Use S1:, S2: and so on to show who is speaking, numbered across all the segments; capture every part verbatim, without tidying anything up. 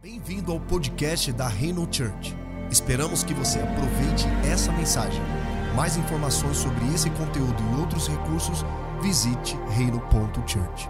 S1: Bem-vindo ao podcast da Reino Church. Esperamos que você aproveite essa mensagem. Mais informações sobre esse conteúdo e outros recursos, visite reino ponto church.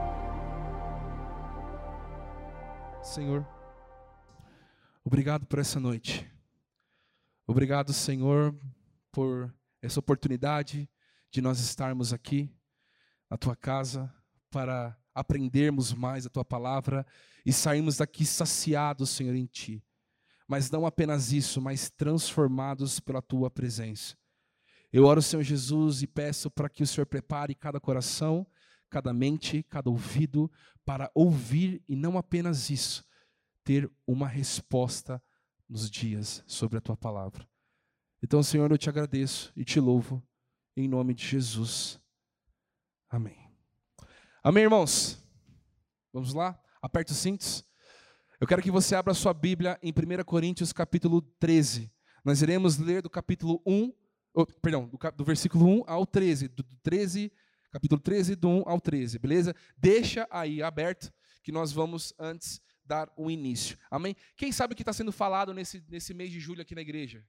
S2: Senhor, obrigado por essa noite. Obrigado, Senhor, por essa oportunidade de nós estarmos aqui na Tua casa para aprendermos mais a Tua palavra e sairmos daqui saciados, Senhor, em Ti. Mas não apenas isso, mas transformados pela Tua presença. Eu oro, Senhor Jesus, e peço para que o Senhor prepare cada coração, cada mente, cada ouvido, para ouvir e não apenas isso, ter uma resposta nos dias sobre a Tua palavra. Então, Senhor, eu te agradeço e te louvo, em nome de Jesus. Amém. Amém, irmãos? Vamos lá? Aperta os cintos. Eu quero que você abra a sua Bíblia em primeira Coríntios capítulo treze. Nós iremos ler do capítulo um, oh, perdão, do, do versículo um ao treze, do treze, capítulo treze, do um ao treze, beleza? Deixa aí aberto que nós vamos antes dar o início. Amém? Quem sabe o que está sendo falado nesse, nesse mês de julho aqui na igreja?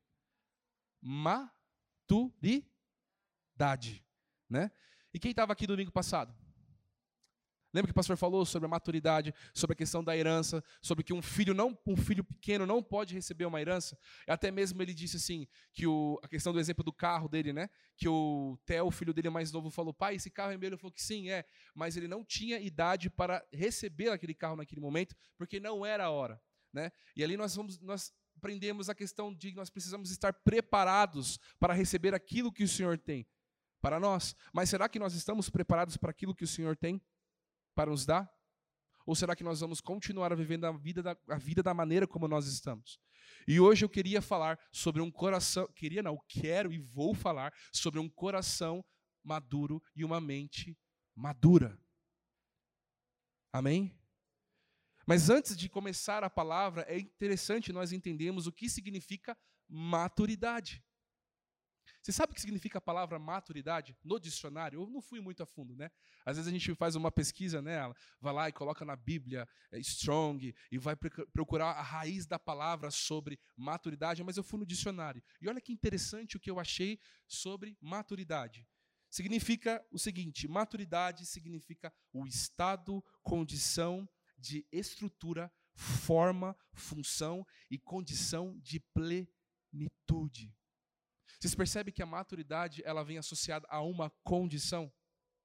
S2: Maturidade, né? E quem estava aqui domingo passado? Lembra que o pastor falou sobre a maturidade, sobre a questão da herança, sobre que um filho não, um filho pequeno não pode receber uma herança? Até mesmo ele disse assim, que o, a questão do exemplo do carro dele, né? Que o Theo, o filho dele mais novo, falou: pai, esse carro é meu. Ele falou que sim, é. Mas ele não tinha idade para receber aquele carro naquele momento, porque não era a hora, né? E ali nós vamos, nós aprendemos a questão de que nós precisamos estar preparados para receber aquilo que o Senhor tem para nós. Mas será que nós estamos preparados para aquilo que o Senhor tem para nos dar? Ou será que nós vamos continuar vivendo a vida, da, a vida da maneira como nós estamos? E hoje eu queria falar sobre um coração, queria não, quero e vou falar sobre um coração maduro e uma mente madura. Amém? Mas antes de começar a palavra, é interessante nós entendermos o que significa maturidade. Você sabe o que significa a palavra maturidade no dicionário? Eu não fui muito a fundo, né? Às vezes a gente faz uma pesquisa, né? Vai lá e coloca na Bíblia é, Strong e vai procurar a raiz da palavra sobre maturidade, mas eu fui no dicionário. E olha que interessante o que eu achei sobre maturidade. Significa o seguinte: maturidade significa o estado, condição de estrutura, forma, função e condição de plenitude. Vocês percebem que a maturidade ela vem associada a uma condição?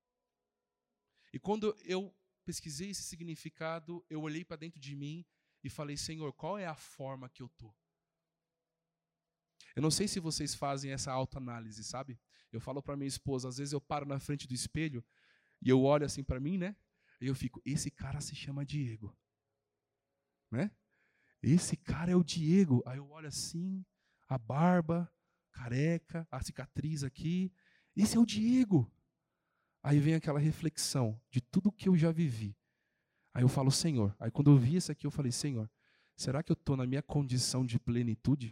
S2: E quando eu pesquisei esse significado, eu olhei para dentro de mim e falei: Senhor, qual é a forma que eu estou? Eu não sei se vocês fazem essa autoanálise, sabe? Eu falo para minha esposa, às vezes eu paro na frente do espelho e eu olho assim para mim, né? E eu fico: esse cara se chama Diego, né? Esse cara é o Diego. Aí eu olho assim, a barba, careca, a cicatriz aqui, esse é o Diego. Aí vem aquela reflexão de tudo que eu já vivi. Aí eu falo: Senhor, aí quando eu vi isso aqui eu falei: Senhor, será que eu estou na minha condição de plenitude?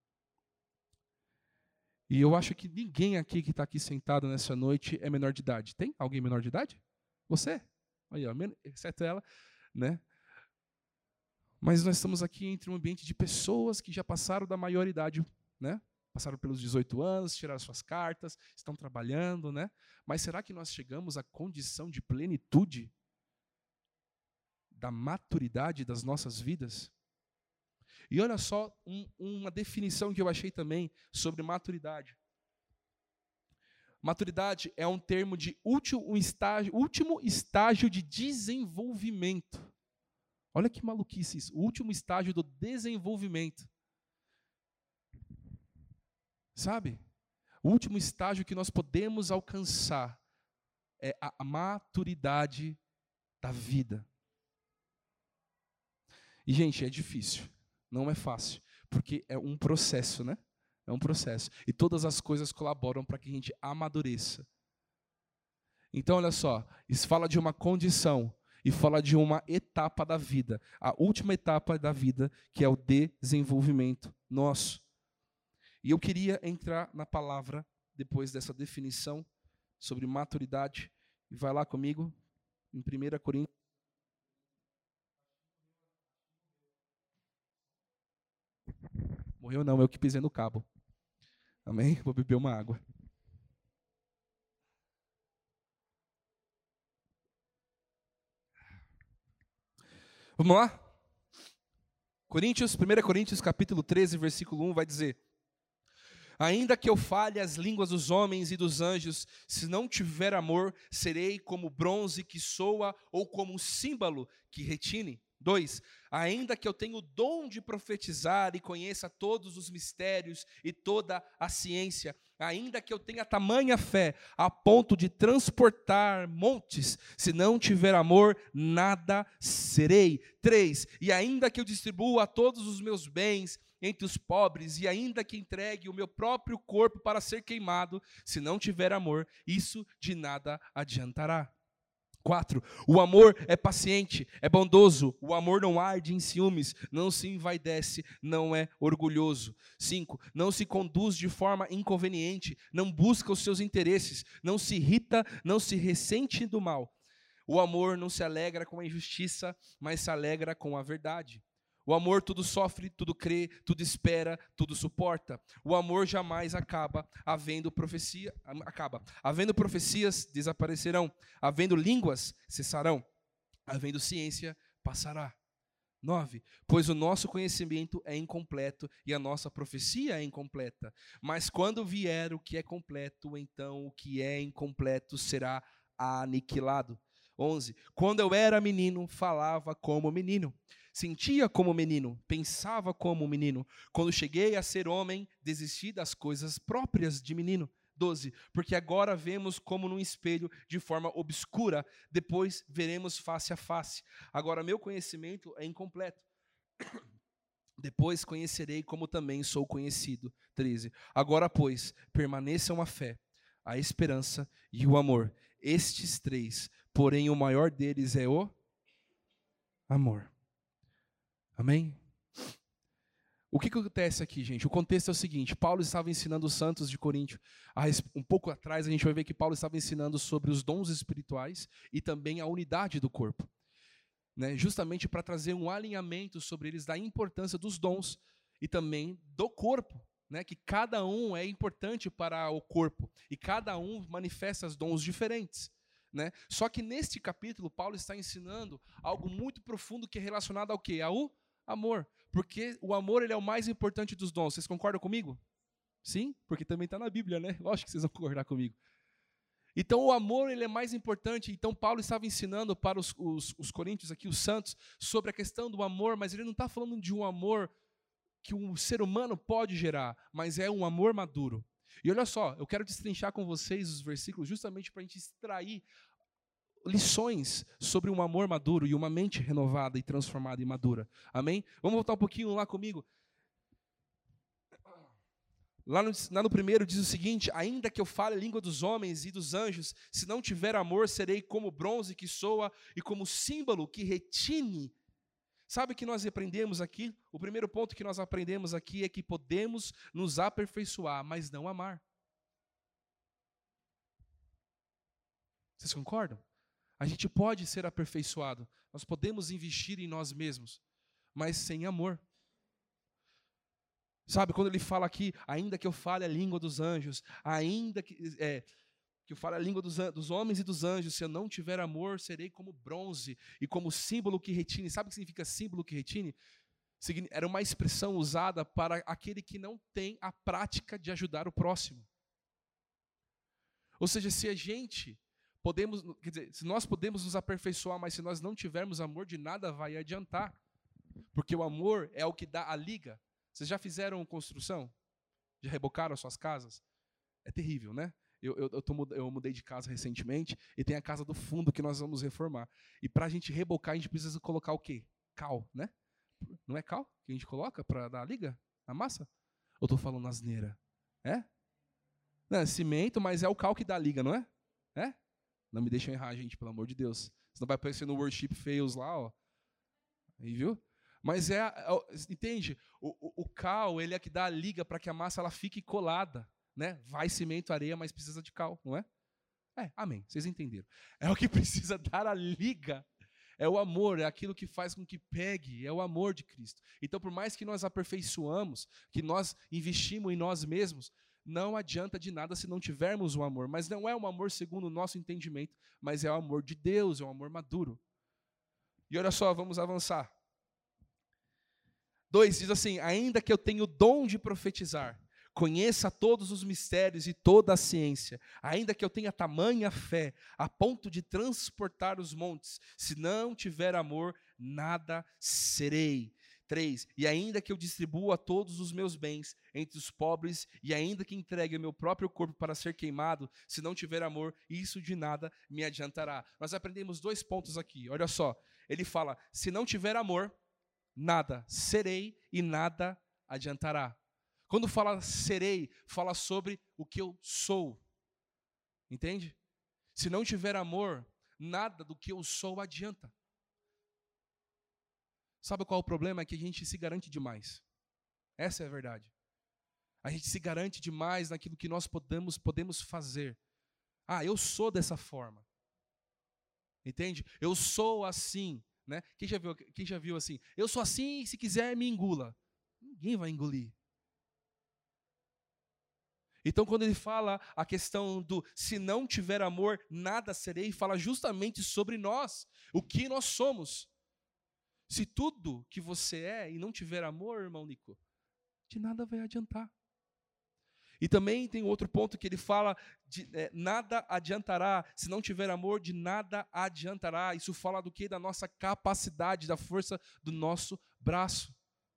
S2: E eu acho que ninguém aqui que está aqui sentado nessa noite é menor de idade. Tem alguém menor de idade? Você? Aí, ó, exceto ela, né? Mas nós estamos aqui entre um ambiente de pessoas que já passaram da maioridade, né? Passaram pelos dezoito anos, tiraram suas cartas, estão trabalhando, né? Mas será que nós chegamos à condição de plenitude da maturidade das nossas vidas? E olha só um, uma definição que eu achei também sobre maturidade. Maturidade é um termo de último, um estágio, último estágio de desenvolvimento. Olha que maluquice isso, o último estágio do desenvolvimento. Sabe? O último estágio que nós podemos alcançar é a maturidade da vida. E, gente, é difícil, não é fácil, porque é um processo, né? É um processo. E todas as coisas colaboram para que a gente amadureça. Então, olha só, isso fala de uma condição e fala de uma etapa da vida. A última etapa da vida, que é o desenvolvimento nosso. E eu queria entrar na palavra, depois dessa definição sobre maturidade. E vai lá comigo, em primeira Coríntios. Morreu não, eu que pisei no cabo. Amém? Vou beber uma água. Vamos lá? Coríntios, primeira Coríntios, capítulo treze, versículo um, vai dizer: ainda que eu fale as línguas dos homens e dos anjos, se não tiver amor, serei como bronze que soa ou como um símbolo que retine. Dois, ainda que eu tenha o dom de profetizar e conheça todos os mistérios e toda a ciência, ainda que eu tenha tamanha fé a ponto de transportar montes, se não tiver amor, nada serei. Três, e ainda que eu distribua todos os meus bens entre os pobres, e ainda que entregue o meu próprio corpo para ser queimado, se não tiver amor, isso de nada adiantará. Quatro, o amor é paciente, é bondoso, o amor não arde em ciúmes, não se envaidece, não é orgulhoso. Cinco, não se conduz de forma inconveniente, não busca os seus interesses, não se irrita, não se ressente do mal. O amor não se alegra com a injustiça, mas se alegra com a verdade. O amor tudo sofre, tudo crê, tudo espera, tudo suporta. O amor jamais acaba, havendo profecia, acaba. Havendo profecias, desaparecerão. Havendo línguas, cessarão. Havendo ciência, passará. Nove, pois o nosso conhecimento é incompleto e a nossa profecia é incompleta. Mas quando vier o que é completo, então o que é incompleto será aniquilado. Onze, quando eu era menino, falava como menino. Sentia como menino, pensava como menino. Quando cheguei a ser homem, desisti das coisas próprias de menino. doze. Porque agora vemos como num espelho de forma obscura, depois veremos face a face. Agora meu conhecimento é incompleto. Depois conhecerei como também sou conhecido. treze. Agora, pois, permaneçam a fé, a esperança e o amor. Estes três, porém o maior deles é o amor. Amém? O que, que acontece aqui, gente? O contexto é o seguinte: Paulo estava ensinando os santos de Corinto. Um pouco atrás a gente vai ver que Paulo estava ensinando sobre os dons espirituais e também a unidade do corpo, né? Justamente para trazer um alinhamento sobre eles da importância dos dons e também do corpo, né? Que cada um é importante para o corpo e cada um manifesta os dons diferentes. Né? Só que neste capítulo, Paulo está ensinando algo muito profundo que é relacionado ao quê? Ao amor. Porque o amor ele é o mais importante dos dons. Vocês concordam comigo? Sim? Porque também está na Bíblia, né? Lógico que vocês vão concordar comigo. Então o amor ele é mais importante. Então Paulo estava ensinando para os, os, os coríntios aqui, os santos, sobre a questão do amor, mas ele não está falando de um amor que um ser humano pode gerar, mas é um amor maduro. E olha só, eu quero destrinchar com vocês os versículos justamente para a gente extrair lições sobre um amor maduro e uma mente renovada e transformada e madura. Amém? Vamos voltar um pouquinho lá comigo. Lá no, lá no primeiro diz o seguinte: ainda que eu fale a língua dos homens e dos anjos, se não tiver amor, serei como bronze que soa e como símbolo que retine. Sabe o que nós aprendemos aqui? O primeiro ponto que nós aprendemos aqui é que podemos nos aperfeiçoar, mas não amar. Vocês concordam? A gente pode ser aperfeiçoado, nós podemos investir em nós mesmos, mas sem amor. Sabe, quando ele fala aqui, ainda que eu fale a língua dos anjos, ainda que, é, que eu fale a língua dos, dos homens e dos anjos, se eu não tiver amor, serei como bronze e como símbolo que retine. Sabe o que significa símbolo que retine? Era uma expressão usada para aquele que não tem a prática de ajudar o próximo. Ou seja, se a gente podemos, quer dizer, se nós podemos nos aperfeiçoar, mas se nós não tivermos amor, de nada vai adiantar. Porque o amor é o que dá a liga. Vocês já fizeram construção? Já rebocaram as suas casas? É terrível, né? Eu, eu, eu, tô, eu mudei de casa recentemente e tem a casa do fundo que nós vamos reformar. E para a gente rebocar, a gente precisa colocar o quê? Cal, né? Não é cal que a gente coloca para dar a liga? A massa? Ou estou falando asneira? É? Não, é cimento, mas é o cal que dá a liga, não é? É? Não me deixem errar, gente, pelo amor de Deus. Senão vai aparecer no Worship Fails lá, ó. Aí, viu? Mas é, é entende? O, o, o cal, ele é que dá a liga para que a massa ela fique colada, né? Vai cimento, areia, mas precisa de cal, não é? É, amém. Vocês entenderam. É o que precisa dar a liga, É o amor, é aquilo que faz com que pegue, é o amor de Cristo. Então, por mais que nós aperfeiçoamos, que nós investimos em nós mesmos, não adianta de nada se não tivermos o amor. Mas não é um amor segundo o nosso entendimento, mas é o amor de Deus, é um amor maduro. E olha só, vamos avançar. Dois, diz assim, ainda que eu tenha o dom de profetizar, conheça todos os mistérios e toda a ciência, ainda que eu tenha tamanha fé, a ponto de transportar os montes, se não tiver amor, nada serei. Três, e ainda que eu distribua todos os meus bens entre os pobres, e ainda que entregue o meu próprio corpo para ser queimado, se não tiver amor, isso de nada me adiantará. Nós aprendemos dois pontos aqui, olha só. Ele fala, se não tiver amor, nada serei e nada adiantará. Quando fala serei, fala sobre o que eu sou. Entende? Se não tiver amor, nada do que eu sou adianta. Sabe qual é o problema? É que a gente se garante demais. Essa é a verdade. A gente se garante demais naquilo que nós podemos, podemos fazer. Ah, eu sou dessa forma. Entende? Eu sou assim. Né? Quem já viu, quem já viu assim? Eu sou assim e se quiser me engula. Ninguém vai engolir. Então, quando ele fala a questão do se não tiver amor, nada serei, fala justamente sobre nós, o que nós somos. Se tudo que você é e não tiver amor, irmão Nico, de nada vai adiantar. E também tem outro ponto que ele fala, de, é, nada adiantará, se não tiver amor, de nada adiantará. Isso fala do quê? Da nossa capacidade, da força do nosso braço.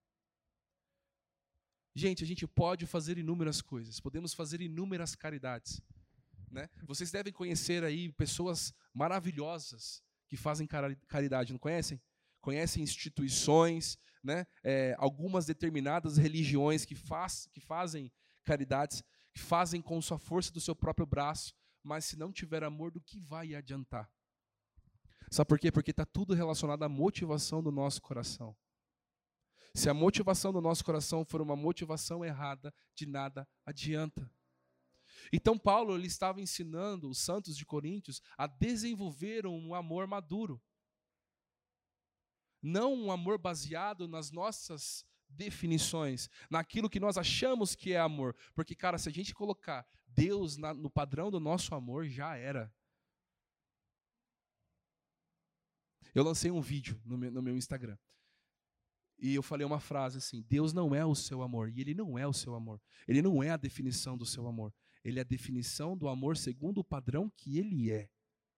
S2: Gente, a gente pode fazer inúmeras coisas, podemos fazer inúmeras caridades. Né? Vocês devem conhecer aí pessoas maravilhosas que fazem caridade, não conhecem? Conhecem instituições, né? é, algumas determinadas religiões que, faz, que fazem caridades, que fazem com sua força do seu próprio braço, mas se não tiver amor, do que vai adiantar? Sabe por quê? Porque está tudo relacionado à motivação do nosso coração. Se a motivação do nosso coração for uma motivação errada, de nada adianta. Então Paulo ele estava ensinando os santos de Coríntios a desenvolver um amor maduro. Não um amor baseado nas nossas definições, naquilo que nós achamos que é amor. Porque, cara, se a gente colocar Deus na, no padrão do nosso amor, já era. Eu lancei um vídeo no meu, no meu Instagram. E eu falei uma frase assim, Deus não é o seu amor. E Ele não é o seu amor. Ele não é a definição do seu amor. Ele é a definição do amor segundo o padrão que Ele é.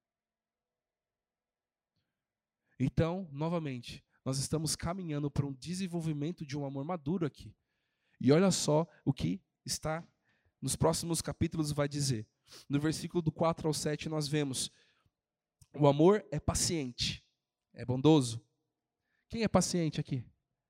S2: Então, novamente, nós estamos caminhando para um desenvolvimento de um amor maduro aqui. E olha só o que está nos próximos capítulos vai dizer. No versículo do quatro ao sete nós vemos, o amor é paciente, é bondoso. Quem é paciente aqui?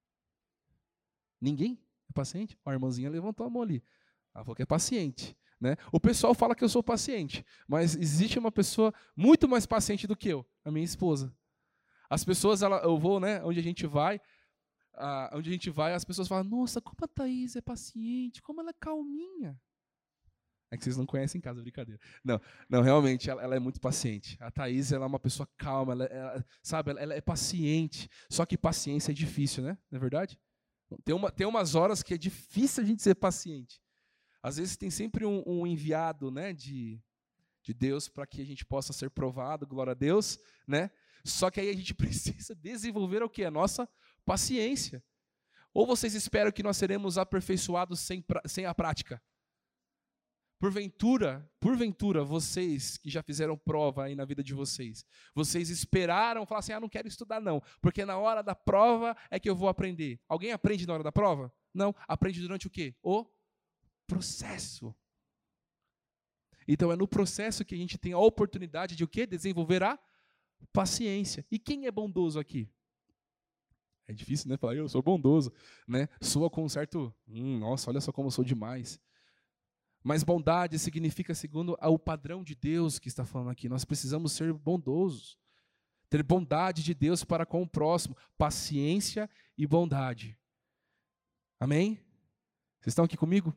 S2: Ninguém é paciente? A irmãzinha levantou a mão ali. Ela falou que é paciente. Né? O pessoal fala que eu sou paciente, mas existe uma pessoa muito mais paciente do que eu, a minha esposa. As pessoas, ela, eu vou, né, onde a gente vai, ah, onde a gente vai, as pessoas falam, nossa, como a Thaís é paciente, como ela é calminha. É que vocês não conhecem em casa, brincadeira. Não, não realmente, ela, ela é muito paciente. A Thaís, ela é uma pessoa calma, ela, ela, sabe, ela, ela é paciente. Só que paciência é difícil, né? Não é verdade? Tem, uma, tem umas horas que é difícil a gente ser paciente. Às vezes tem sempre um, um enviado, né, de, de Deus para que a gente possa ser provado, glória a Deus, né? Só que aí a gente precisa desenvolver o quê? A nossa paciência. Ou vocês esperam que nós seremos aperfeiçoados sem, sem a prática? Porventura, porventura, vocês que já fizeram prova aí na vida de vocês, vocês esperaram falar assim, ah, não quero estudar não, porque na hora da prova é que eu vou aprender. Alguém aprende na hora da prova? Não, aprende durante o quê? O processo. Então é no processo que a gente tem a oportunidade de o quê? Desenvolver a paciência. E quem é bondoso aqui? É difícil, né? Falar, eu sou bondoso, né? Soa com um certo, hum, nossa, olha só como eu sou demais. Mas bondade significa segundo o padrão de Deus que está falando aqui. Nós precisamos ser bondosos. Ter bondade de Deus para com o próximo. Paciência e bondade. Amém? Vocês estão aqui comigo?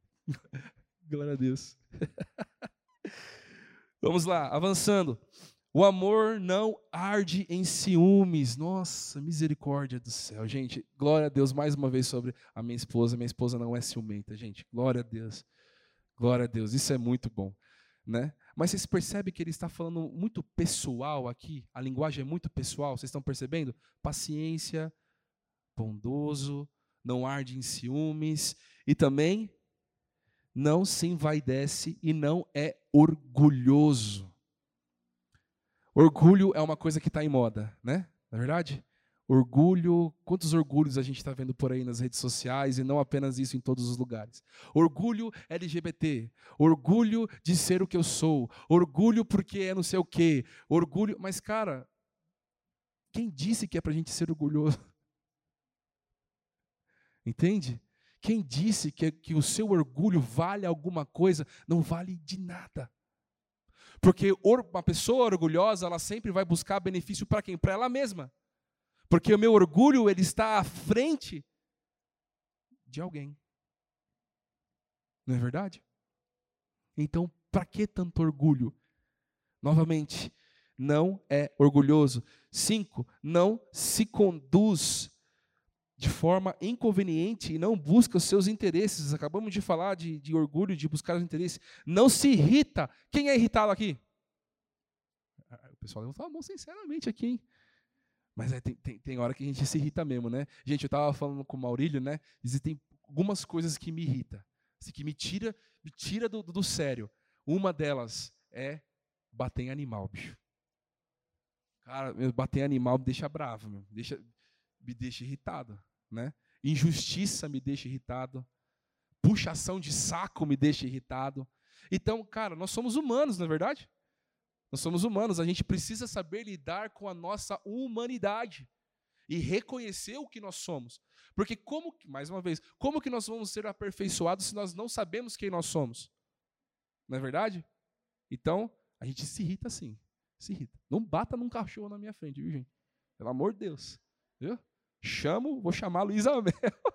S2: Glória a Deus. Vamos lá, avançando. O amor não arde em ciúmes. Nossa, misericórdia do céu. Gente, glória a Deus mais uma vez sobre a minha esposa. Minha esposa não é ciumenta, gente. Glória a Deus. Glória a Deus. Isso é muito bom, né? Mas vocês percebem que ele está falando muito pessoal aqui? A linguagem é muito pessoal. Vocês estão percebendo? Paciência, bondoso, não arde em ciúmes. E também não se envaidece e não é orgulhoso. Orgulho é uma coisa que está em moda, né? Não é verdade? Orgulho, quantos orgulhos a gente está vendo por aí nas redes sociais e não apenas isso em todos os lugares. Orgulho L G B T, orgulho de ser o que eu sou, orgulho porque é não sei o quê, orgulho... Mas, cara, quem disse que é para a gente ser orgulhoso? Entende? Quem disse que, que o seu orgulho vale alguma coisa? Não vale de nada. Porque uma pessoa orgulhosa, ela sempre vai buscar benefício para quem? Para ela mesma. Porque o meu orgulho, ele está à frente de alguém. Não é verdade? Então, para que tanto orgulho? Novamente, não é orgulhoso. Cinco, não se conduz de forma inconveniente e não busca os seus interesses. Acabamos de falar de, de orgulho, de buscar os interesses. Não se irrita. Quem é irritado aqui? O pessoal levanta a mão sinceramente aqui, hein? Mas é, tem, tem, tem hora que a gente se irrita mesmo, né? Gente, eu estava falando com o Maurílio, né? Existem algumas coisas que me irritam, assim, que me tira, me tira do, do sério. Uma delas é bater em animal, bicho. Cara, bater em animal me deixa bravo, meu. Deixa, me deixa irritado, né? Injustiça me deixa irritado. Puxação de saco me deixa irritado. Então, cara, nós somos humanos, não é verdade? Nós somos humanos, a gente precisa saber lidar com a nossa humanidade e reconhecer o que nós somos. Porque como, mais uma vez, como que nós vamos ser aperfeiçoados se nós não sabemos quem nós somos? Não é verdade? Então, a gente se irrita sim, se irrita. Não bata num cachorro na minha frente, viu, gente? Pelo amor de Deus. Viu? Chamo, vou chamar a Luísa Mel.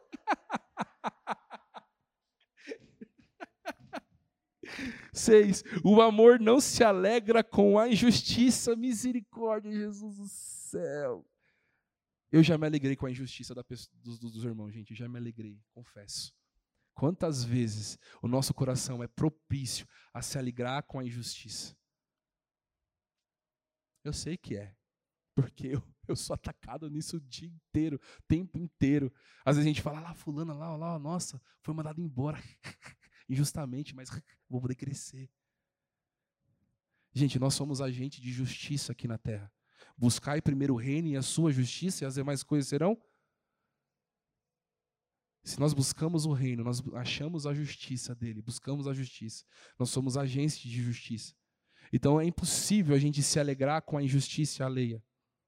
S2: Seis, o amor não se alegra com a injustiça. Misericórdia, Jesus do céu. Eu já me alegrei com a injustiça da pessoa, dos, dos irmãos, gente. Eu já me alegrei, confesso. Quantas vezes o nosso coração é propício a se alegrar com a injustiça? Eu sei que é. Porque eu, eu sou atacado nisso o dia inteiro, o tempo inteiro. Às vezes a gente fala, lá, fulana, lá, lá, nossa, foi mandado embora. Injustamente, mas vou poder crescer. Gente, nós somos agentes de justiça aqui na terra. Buscai primeiro o reino e a sua justiça, e as demais coisas serão. Se nós buscamos o reino, nós achamos a justiça dele, buscamos a justiça. Nós somos agentes de justiça. Então é impossível a gente se alegrar com a injustiça alheia.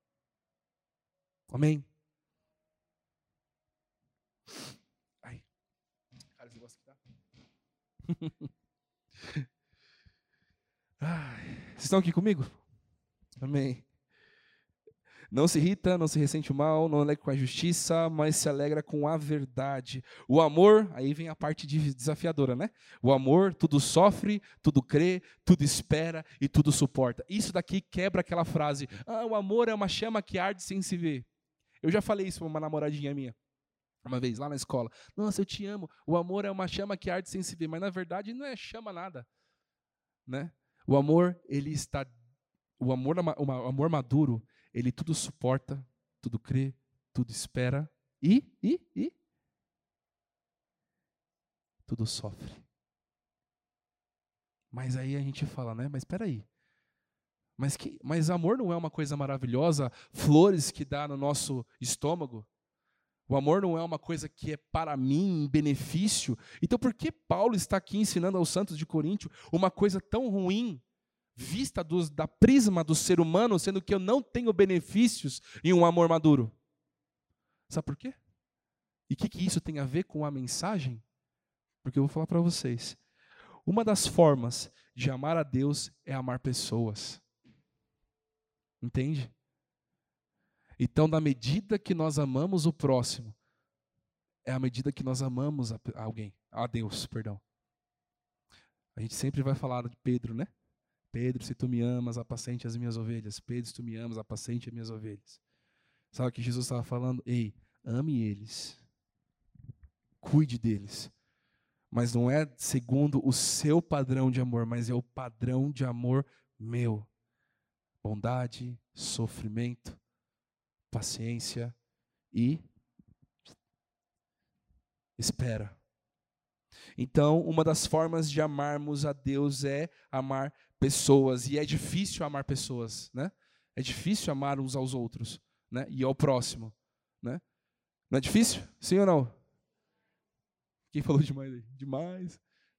S2: Amém? Ai. Cara, esse negócio aqui tá... Ai, vocês estão aqui comigo? Amém. Não se irrita, não se ressente o mal, não alegra com a justiça, mas se alegra com a verdade. O amor, aí vem a parte desafiadora, né? O amor, tudo sofre, tudo crê, tudo espera e tudo suporta. Isso daqui quebra aquela frase, ah, o amor é uma chama que arde sem se ver. Eu já falei isso para uma namoradinha minha, uma vez, lá na escola. Nossa, eu te amo, o amor é uma chama que arde sem se ver, mas na verdade não é chama nada, né? O amor, ele está, o amor, o amor maduro, ele tudo suporta, tudo crê, tudo espera e, e, e tudo sofre. Mas aí a gente fala, né? Mas espera aí. Mas, que, mas amor não é uma coisa maravilhosa, flores que dá no nosso estômago? O amor não é uma coisa que é para mim, em benefício? Então por que Paulo está aqui ensinando aos santos de Coríntio uma coisa tão ruim, vista dos, da prisma do ser humano, sendo que eu não tenho benefícios em um amor maduro? Sabe por quê? E o que, que isso tem a ver com a mensagem? Porque eu vou falar para vocês. Uma das formas de amar a Deus é amar pessoas. Entende? Então, na medida que nós amamos o próximo, é a medida que nós amamos a alguém, a Deus, perdão. A gente sempre vai falar de Pedro, né? Pedro, se tu me amas, apacente as minhas ovelhas. Pedro, se tu me amas, apacente as minhas ovelhas. Sabe o que Jesus estava falando? Ei, ame eles. Cuide deles. Mas não é segundo o seu padrão de amor, mas é o padrão de amor meu. Bondade, sofrimento, paciência e espera. Então, uma das formas de amarmos a Deus é amar pessoas. E é difícil amar pessoas, né? É difícil amar uns aos outros, né? E ao próximo, né? Não é difícil? Sim ou não? Quem falou demais aí? Demais.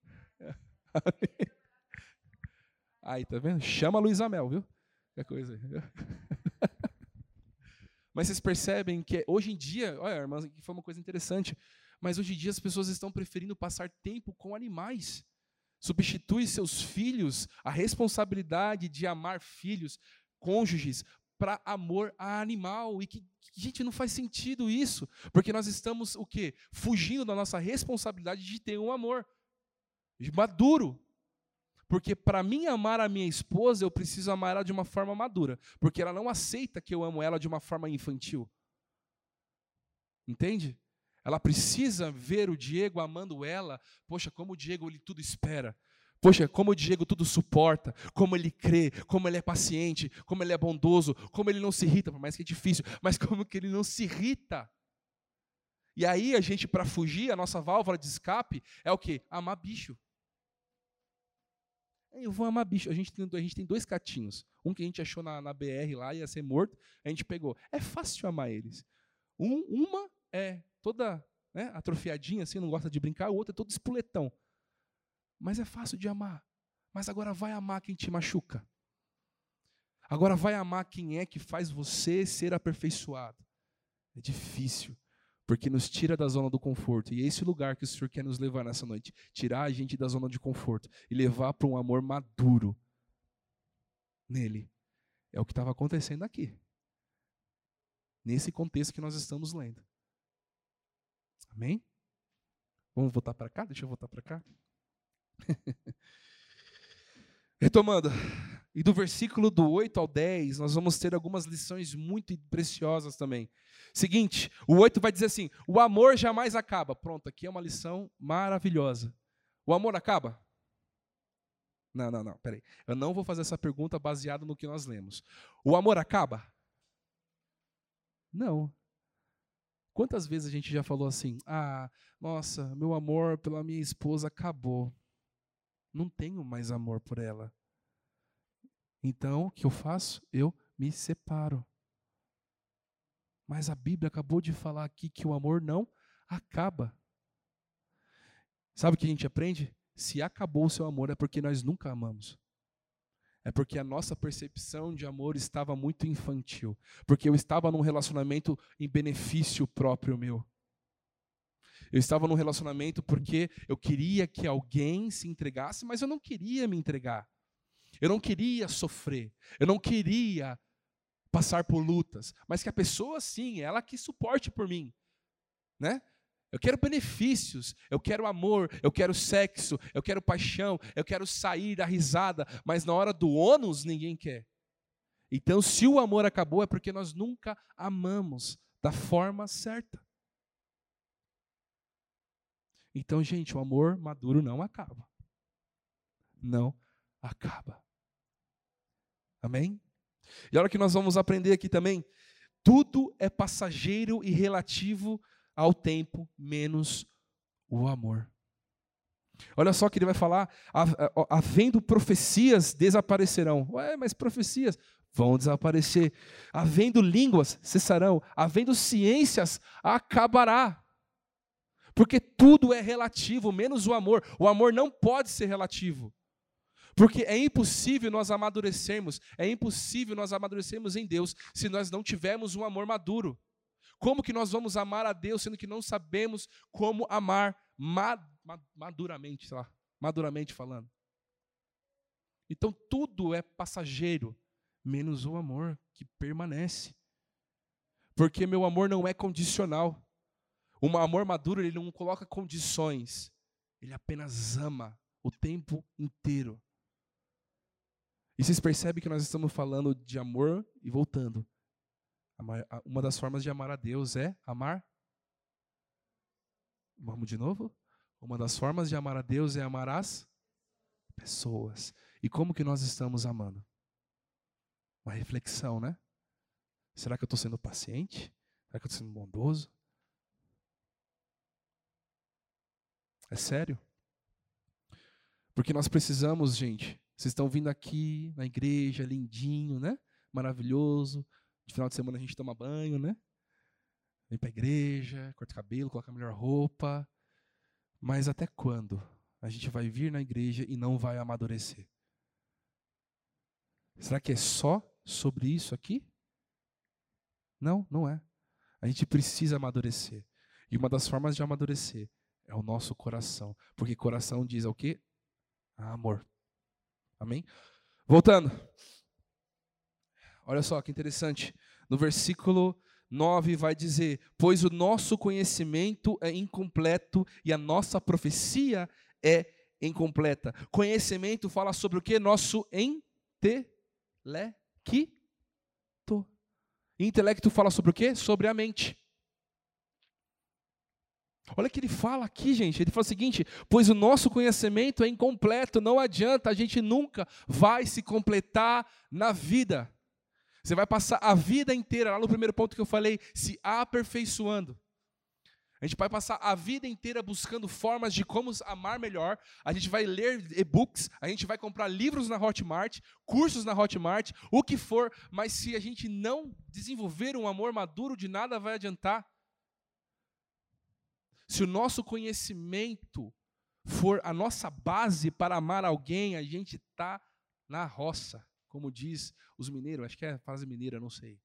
S2: Aí, tá vendo? Chama a Luísa Mel, viu? Que coisa aí. Mas vocês percebem que hoje em dia, olha, irmã, que foi uma coisa interessante, mas hoje em dia as pessoas estão preferindo passar tempo com animais. Substitui seus filhos, a responsabilidade de amar filhos, cônjuges, para amor a animal. E que, gente, não faz sentido isso, porque nós estamos, o quê? Fugindo da nossa responsabilidade de ter um amor maduro. Porque para mim amar a minha esposa, eu preciso amar ela de uma forma madura. Porque ela não aceita que eu amo ela de uma forma infantil. Entende? Ela precisa ver o Diego amando ela. Poxa, como o Diego ele tudo espera. Poxa, como o Diego tudo suporta. Como ele crê, como ele é paciente, como ele é bondoso, como ele não se irrita, por mais que é difícil, mas como que ele não se irrita. E aí a gente, para fugir, a nossa válvula de escape é o quê? Amar bicho. Eu vou amar bicho. A gente tem, a gente tem dois gatinhos. Um que a gente achou na, na B R lá, ia ser morto. A gente pegou. É fácil amar eles. Um, uma é toda, né, atrofiadinha, assim, não gosta de brincar. O outro é todo espuletão. Mas é fácil de amar. Mas agora vai amar quem te machuca. Agora vai amar quem é que faz você ser aperfeiçoado. É difícil. Porque nos tira da zona do conforto. E é esse lugar que o Senhor quer nos levar nessa noite. Tirar a gente da zona de conforto. E levar para um amor maduro nele. É o que estava acontecendo aqui. Nesse contexto que nós estamos lendo. Amém? Vamos voltar para cá? Deixa eu voltar para cá. Retomando. E do versículo do oito ao dez, nós vamos ter algumas lições muito preciosas também. Seguinte, o oito vai dizer assim, o amor jamais acaba. Pronto, aqui é uma lição maravilhosa. O amor acaba? Não, não, não, peraí. Eu não vou fazer essa pergunta baseada no que nós lemos. O amor acaba? Não. Quantas vezes a gente já falou assim, ah, nossa, meu amor pela minha esposa acabou. Não tenho mais amor por ela. Então, o que eu faço? Eu me separo. Mas a Bíblia acabou de falar aqui que o amor não acaba. Sabe o que a gente aprende? Se acabou o seu amor é porque nós nunca amamos. É porque a nossa percepção de amor estava muito infantil. Porque eu estava num relacionamento em benefício próprio meu. Eu estava num relacionamento porque eu queria que alguém se entregasse, mas eu não queria me entregar. Eu não queria sofrer. Eu não queria passar por lutas, mas que a pessoa, sim, ela que suporte por mim, né? Eu quero benefícios, eu quero amor, eu quero sexo, eu quero paixão, eu quero sair da risada, mas na hora do ônus ninguém quer. Então, se o amor acabou, é porque nós nunca amamos da forma certa. Então, gente, o amor maduro não acaba. Não acaba. Amém? E olha o que nós vamos aprender aqui também. Tudo é passageiro e relativo ao tempo, menos o amor. Olha só que ele vai falar, havendo profecias, desaparecerão. Ué, mas profecias vão desaparecer. Havendo línguas, cessarão. Havendo ciências, acabará. Porque tudo é relativo, menos o amor. O amor não pode ser relativo. Porque é impossível nós amadurecermos, é impossível nós amadurecermos em Deus se nós não tivermos um amor maduro. Como que nós vamos amar a Deus sendo que não sabemos como amar maduramente, sei lá, maduramente falando? Então tudo é passageiro, menos o amor que permanece. Porque meu amor não é condicional. Um amor maduro, ele não coloca condições, ele apenas ama o tempo inteiro. E vocês percebem que nós estamos falando de amor e voltando. Uma das formas de amar a Deus é amar. Vamos de novo? Uma das formas de amar a Deus é amar as pessoas. E como que nós estamos amando? Uma reflexão, né? Será que eu estou sendo paciente? Será que eu estou sendo bondoso? É sério? Porque nós precisamos, gente. Vocês estão vindo aqui na igreja, lindinho, né? Maravilhoso. De final de semana a gente toma banho, né? Vem para a igreja, corta o cabelo, coloca a melhor roupa. Mas até quando a gente vai vir na igreja e não vai amadurecer? Será que é só sobre isso aqui? Não, não é. A gente precisa amadurecer. E uma das formas de amadurecer é o nosso coração. Porque coração diz o quê? Amor. Amém? Voltando. Olha só que interessante. No versículo nove vai dizer: pois o nosso conhecimento é incompleto e a nossa profecia é incompleta. Conhecimento fala sobre o quê? Nosso intelecto. Intelecto fala sobre o quê? Sobre a mente. Olha o que ele fala aqui, gente. Ele fala o seguinte: pois o nosso conhecimento é incompleto, não adianta, a gente nunca vai se completar na vida. Você vai passar a vida inteira, lá no primeiro ponto que eu falei, se aperfeiçoando. A gente vai passar a vida inteira buscando formas de como amar melhor. A gente vai ler e-books, a gente vai comprar livros na Hotmart, cursos na Hotmart, o que for, mas se a gente não desenvolver um amor maduro, de nada vai adiantar. Se o nosso conhecimento for a nossa base para amar alguém, a gente está na roça, como diz os mineiros, acho que é frase mineira, não sei.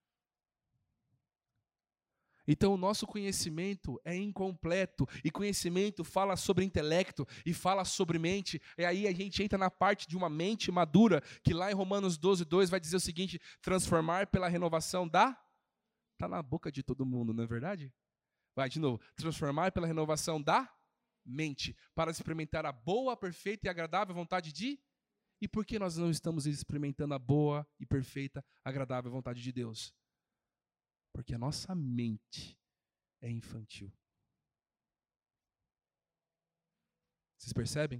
S2: Então o nosso conhecimento é incompleto, e conhecimento fala sobre intelecto, e fala sobre mente, e aí a gente entra na parte de uma mente madura, que lá em Romanos doze, dois vai dizer o seguinte: transformar pela renovação da... Está na boca de todo mundo, não é verdade? Vai, de novo. Transformar pela renovação da mente, para experimentar a boa, perfeita e agradável vontade de... E por que nós não estamos experimentando a boa e perfeita, agradável vontade de Deus? Porque a nossa mente é infantil. Vocês percebem?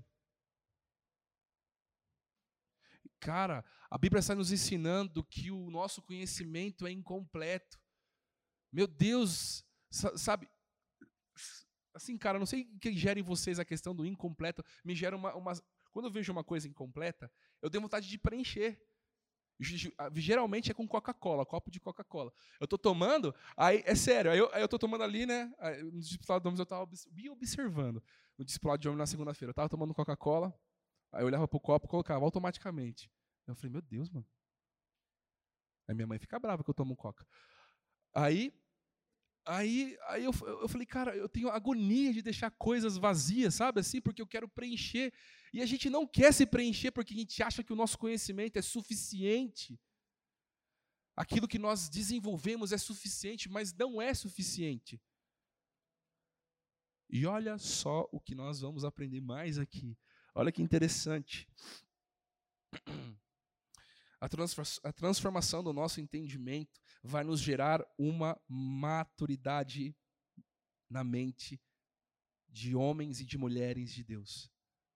S2: Cara, a Bíblia está nos ensinando que o nosso conhecimento é incompleto. Meu Deus, sabe? Assim, cara, não sei o que gera em vocês a questão do incompleto. Me gera uma, uma... Quando eu vejo uma coisa incompleta, eu tenho vontade de preencher. Geralmente é com Coca-Cola, copo de Coca-Cola. Eu tô tomando, aí é sério, aí eu, aí eu tô tomando ali, né? Aí, no discipulado de homens eu tava me observando. No discipulado de homens na segunda-feira, eu tava tomando Coca-Cola, aí eu olhava pro copo e colocava automaticamente. Eu falei, meu Deus, mano. Aí minha mãe fica brava que eu tomo Coca. Aí, aí, aí eu, eu falei, cara, eu tenho agonia de deixar coisas vazias, sabe assim? Porque eu quero preencher. E a gente não quer se preencher porque a gente acha que o nosso conhecimento é suficiente. Aquilo que nós desenvolvemos é suficiente, mas não é suficiente. E olha só o que nós vamos aprender mais aqui. Olha que interessante. A transformação do nosso entendimento vai nos gerar uma maturidade na mente de homens e de mulheres de Deus.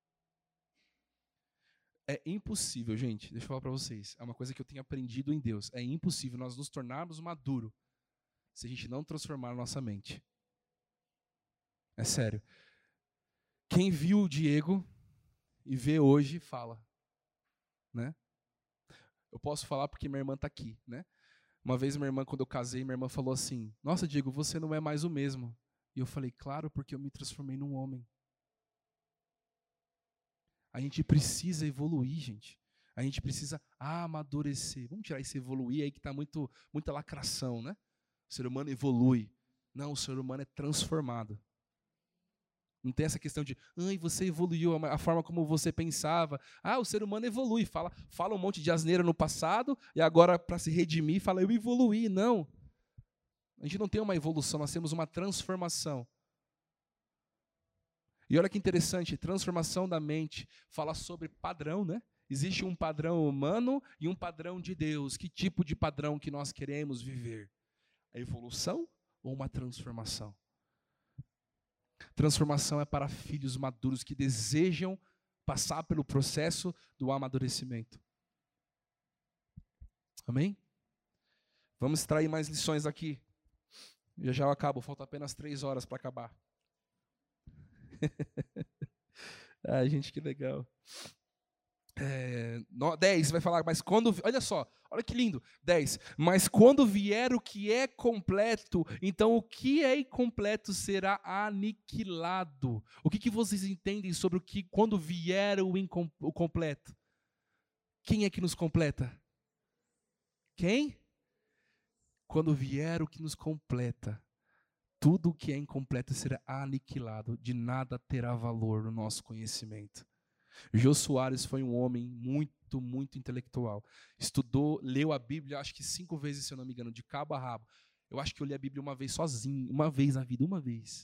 S2: É impossível, gente, deixa eu falar para vocês, é uma coisa que eu tenho aprendido em Deus, é impossível nós nos tornarmos maduros se a gente não transformar a nossa mente. É sério. Quem viu o Diego e vê hoje, fala, né? Eu posso falar porque minha irmã está aqui, né? Uma vez minha irmã, quando eu casei, minha irmã falou assim, nossa, Diego, você não é mais o mesmo. E eu falei, claro, porque eu me transformei num homem. A gente precisa evoluir, gente. A gente precisa amadurecer. Vamos tirar esse evoluir aí que está muito, muita lacração, né? O ser humano evolui. Não, o ser humano é transformado. Não tem essa questão de, ai, você evoluiu, a forma como você pensava. Ah, o ser humano evolui. Fala, fala um monte de asneira no passado e agora, para se redimir, fala, eu evoluí. Não. A gente não tem uma evolução, nós temos uma transformação. E olha que interessante, transformação da mente fala sobre padrão, né? Existe um padrão humano e um padrão de Deus. Que tipo de padrão que nós queremos viver? A evolução ou uma transformação? Transformação é para filhos maduros que desejam passar pelo processo do amadurecimento. Amém? Vamos extrair mais lições aqui. Já já eu acabo, falta apenas três horas para acabar. Ah, gente, que legal. É, no, dez, vai falar, mas quando... Olha só, olha que lindo. dez. Mas quando vier o que é completo, então o que é incompleto será aniquilado. O que, que vocês entendem sobre o que quando vier o, incom, o completo? Quem é que nos completa? Quem? Quando vier o que nos completa, tudo o que é incompleto será aniquilado, de nada terá valor no nosso conhecimento. Jô Soares foi um homem muito, muito intelectual. Estudou, leu a Bíblia, acho que cinco vezes, se eu não me engano, de cabo a rabo. Eu acho que eu li a Bíblia uma vez sozinho, uma vez na vida, uma vez.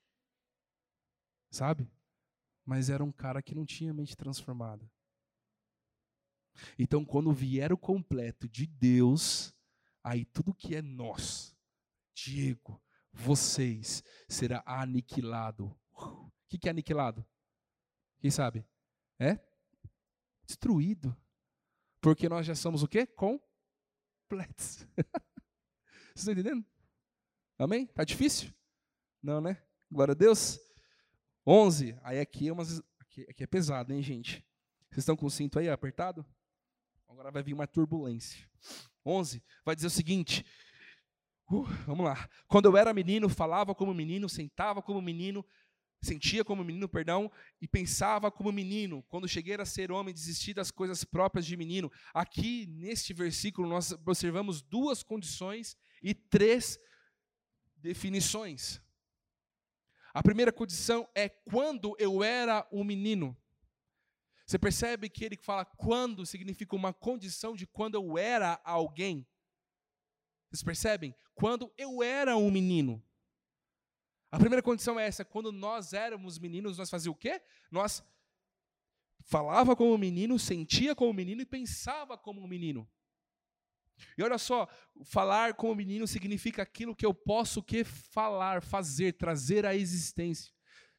S2: Sabe? Mas era um cara que não tinha mente transformada. Então, quando vier o completo de Deus, aí tudo que é nós, Diego, vocês, será aniquilado. O que, que é aniquilado? Quem sabe? É destruído. Porque nós já somos o quê? Completos. Vocês estão entendendo? Amém? Tá difícil? Não, né? Glória a Deus. onze. Aí aqui é, umas, aqui, aqui é pesado, hein, gente? Vocês estão com o cinto aí apertado? Agora vai vir uma turbulência. onze. Vai dizer o seguinte. Uh, vamos lá. Quando eu era menino, falava como menino, sentava como menino, sentia como menino, perdão, e pensava como menino. Quando cheguei a ser homem, desisti das coisas próprias de menino. Aqui, neste versículo, nós observamos duas condições e três definições. A primeira condição é quando eu era um menino. Você percebe que ele fala quando significa uma condição de quando eu era alguém. Vocês percebem? Quando eu era um menino. A primeira condição é essa, quando nós éramos meninos, nós fazíamos o quê? Nós falava como menino, sentia como menino e pensava como menino. E olha só, falar como menino significa aquilo que eu posso que falar, fazer, trazer à existência.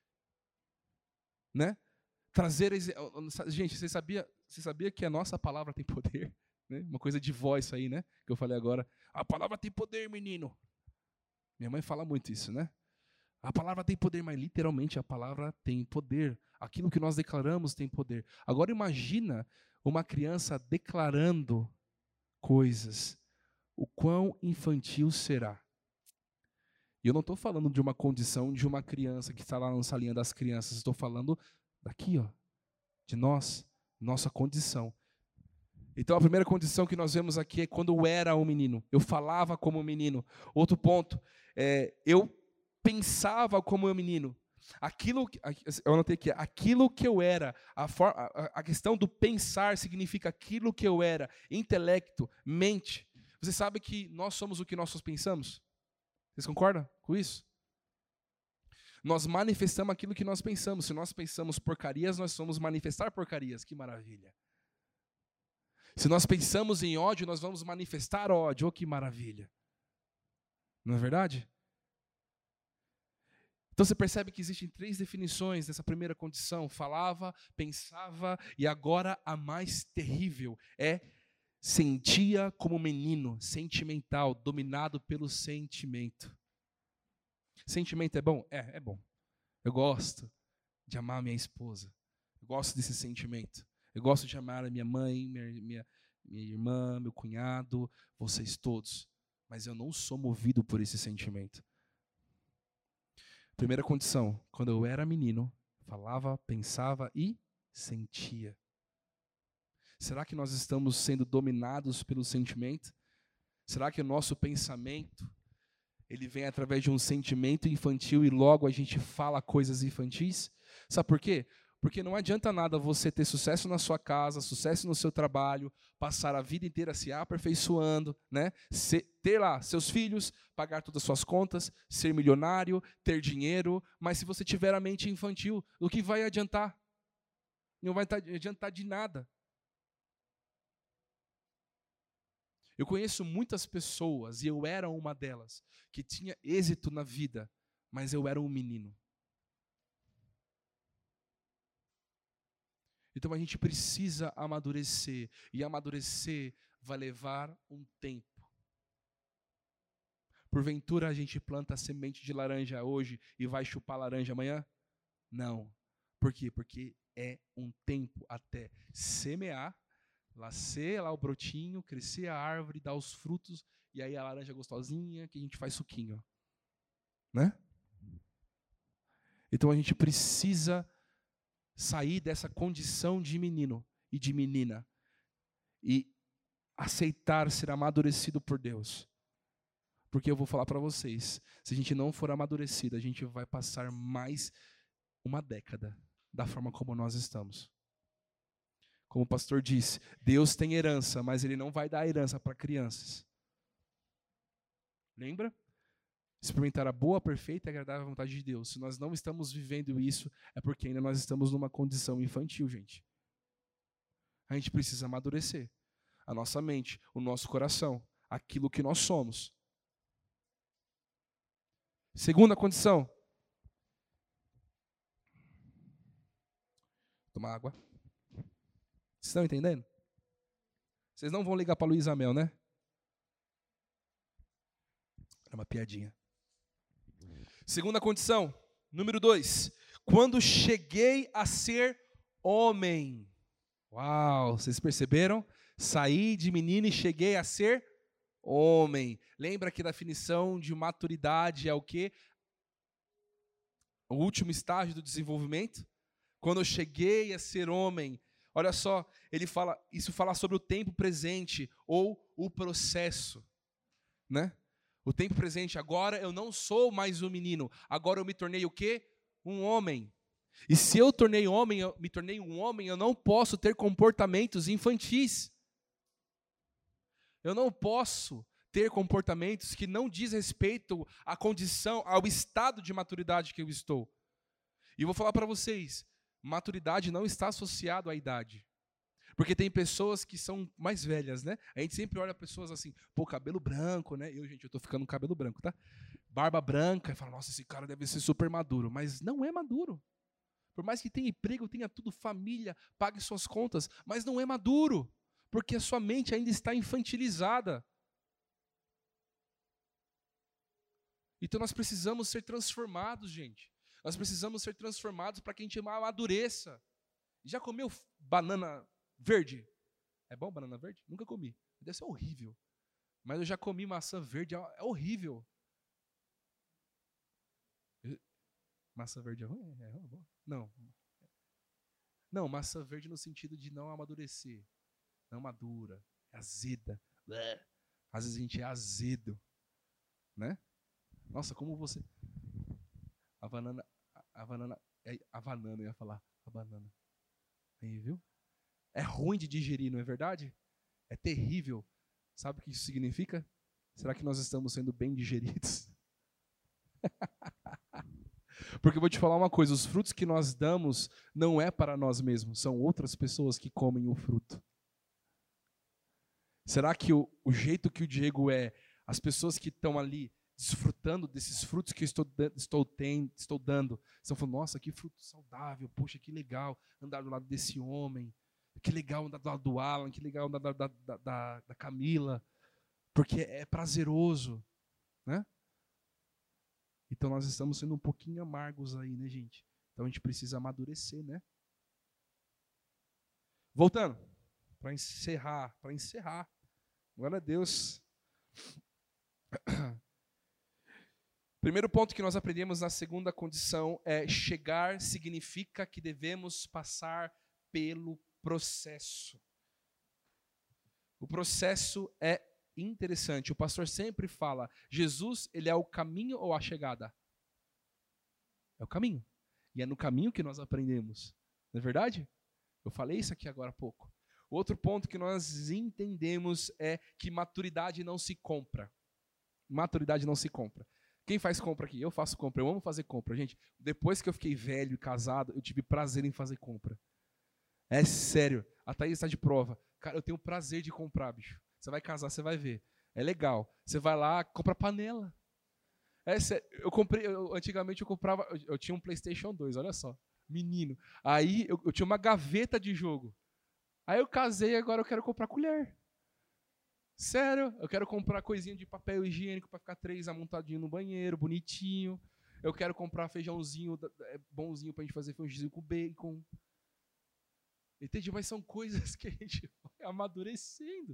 S2: Né? Trazer, gente, você sabia, você sabia que a nossa palavra tem poder? Né? Uma coisa de voz aí, né? Que eu falei agora. A palavra tem poder, menino. Minha mãe fala muito isso, né? A palavra tem poder, mas literalmente a palavra tem poder. Aquilo que nós declaramos tem poder. Agora imagina uma criança declarando coisas. O quão infantil será? E eu não estou falando de uma condição de uma criança que está lá na salinha das crianças. Estou falando daqui, ó, de nós, nossa condição. Então a primeira condição que nós vemos aqui é quando eu era um menino. Eu falava como um menino. Outro ponto, é, eu pensava como um menino. Aquilo, eu anotei aqui, aquilo que eu era, a, for, a, a questão do pensar significa aquilo que eu era, intelecto, mente. Você sabe que nós somos o que nós pensamos? Vocês concordam com isso? Nós manifestamos aquilo que nós pensamos. Se nós pensamos porcarias, nós vamos manifestar porcarias. Que maravilha. Se nós pensamos em ódio, nós vamos manifestar ódio. Oh, que maravilha. Não é verdade? Então você percebe que existem três definições nessa primeira condição. Falava, pensava e agora a mais terrível é sentia como menino, sentimental, dominado pelo sentimento. Sentimento é bom? É, é bom. Eu gosto de amar minha esposa. Eu gosto desse sentimento. Eu gosto de amar a minha mãe, minha, minha, minha irmã, meu cunhado, vocês todos. Mas eu não sou movido por esse sentimento. Primeira condição, quando eu era menino, falava, pensava e sentia. Será que nós estamos sendo dominados pelo sentimento? Será que o nosso pensamento, ele vem através de um sentimento infantil e logo a gente fala coisas infantis? Sabe por quê? Porque não adianta nada você ter sucesso na sua casa, sucesso no seu trabalho, passar a vida inteira se aperfeiçoando, né? Se, ter lá seus filhos, pagar todas as suas contas, ser milionário, ter dinheiro, mas se você tiver a mente infantil, o que vai adiantar? Não vai adiantar de nada. Eu conheço muitas pessoas, e eu era uma delas, que tinha êxito na vida, mas eu era um menino. Então a gente precisa amadurecer, e amadurecer vai levar um tempo. Porventura a gente planta a semente de laranja hoje e vai chupar laranja amanhã? Não. Por quê? Porque é um tempo até semear, nascer lá o brotinho, crescer a árvore, dar os frutos, e aí a laranja gostosinha que a gente faz suquinho. Né? Então a gente precisa sair dessa condição de menino e de menina e aceitar ser amadurecido por Deus. Porque eu vou falar para vocês, se a gente não for amadurecido, a gente vai passar mais uma década da forma como nós estamos. Como o pastor disse, Deus tem herança, mas Ele não vai dar herança para crianças. Lembra? Experimentar a boa, perfeita e agradável vontade de Deus. Se nós não estamos vivendo isso, é porque ainda nós estamos numa condição infantil, gente. A gente precisa amadurecer a nossa mente, o nosso coração, aquilo que nós somos. Segunda condição. Tomar água. Vocês estão entendendo? Vocês não vão ligar para Luísa Mel, né? É uma piadinha. Segunda condição, número dois. Quando cheguei a ser homem. Uau, vocês perceberam? Saí de menino e cheguei a ser homem. Lembra que a definição de maturidade é o quê? O último estágio do desenvolvimento? Quando eu cheguei a ser homem. Olha só, ele fala, isso fala sobre o tempo presente ou o processo, né? O tempo presente, agora eu não sou mais um menino, agora eu me tornei o quê? Um homem. E se eu tornei homem, eu me tornei um homem, eu não posso ter comportamentos infantis. Eu não posso ter comportamentos que não diz respeito à condição, ao estado de maturidade que eu estou. E eu vou falar para vocês, maturidade não está associado à idade. Porque tem pessoas que são mais velhas, né? A gente sempre olha pessoas assim, pô, cabelo branco, né? Eu, gente, eu tô ficando com cabelo branco, tá? Barba branca, e fala, nossa, esse cara deve ser super maduro. Mas não é maduro. Por mais que tenha emprego, tenha tudo, família, pague suas contas, mas não é maduro. Porque a sua mente ainda está infantilizada. Então nós precisamos ser transformados, gente. Nós precisamos ser transformados para que a gente amadureça. Já comeu banana verde? É bom banana verde? Nunca comi. Deve ser horrível. Mas eu já comi maçã verde, é horrível. Maçã verde é ruim? É ruim? Não. Não, maçã verde no sentido de não amadurecer. Não madura. É azeda. Às vezes a gente é azedo. Né? Nossa, como você... A banana... A banana... A banana, eu ia falar. A banana. Aí, viu? É ruim de digerir, não é verdade? É terrível. Sabe o que isso significa? Será que nós estamos sendo bem digeridos? Porque eu vou te falar uma coisa, os frutos que nós damos não é para nós mesmos, são outras pessoas que comem o fruto. Será que o, o jeito que o Diego é, as pessoas que estão ali desfrutando desses frutos que eu estou, estou, tem, estou dando, estão falando, nossa, que fruto saudável, poxa, que legal andar do lado desse homem, que legal andar do lado do Alan, que legal andar da, da, da, da Camila, porque é prazeroso, né? Então nós estamos sendo um pouquinho amargos aí, né, gente? Então a gente precisa amadurecer, né? Voltando, para encerrar, para encerrar. Glória a Deus. Primeiro ponto que nós aprendemos na segunda condição é chegar significa que devemos passar pelo processo. O processo é interessante. O pastor sempre fala, Jesus, ele é o caminho ou a chegada? É o caminho. E é no caminho que nós aprendemos. Não é verdade? Eu falei isso aqui agora há pouco. Outro ponto que nós entendemos é que maturidade não se compra. Maturidade não se compra. Quem faz compra aqui? Eu faço compra. Eu amo fazer compra. Gente, depois que eu fiquei velho e casado, eu tive prazer em fazer compra. É sério. A Thaís está de prova. Cara, eu tenho prazer de comprar, bicho. Você vai casar, você vai ver. É legal. Você vai lá, compra panela. É, eu comprei, eu, antigamente eu comprava, eu, eu tinha um PlayStation dois, olha só, menino. Aí eu, eu tinha uma gaveta de jogo. Aí eu casei e agora eu quero comprar colher. Sério, eu quero comprar coisinha de papel higiênico para ficar três amontadinho no banheiro, bonitinho. Eu quero comprar feijãozinho bonzinho pra gente fazer feijãozinho com bacon. Entende? Mas são coisas que a gente vai amadurecendo.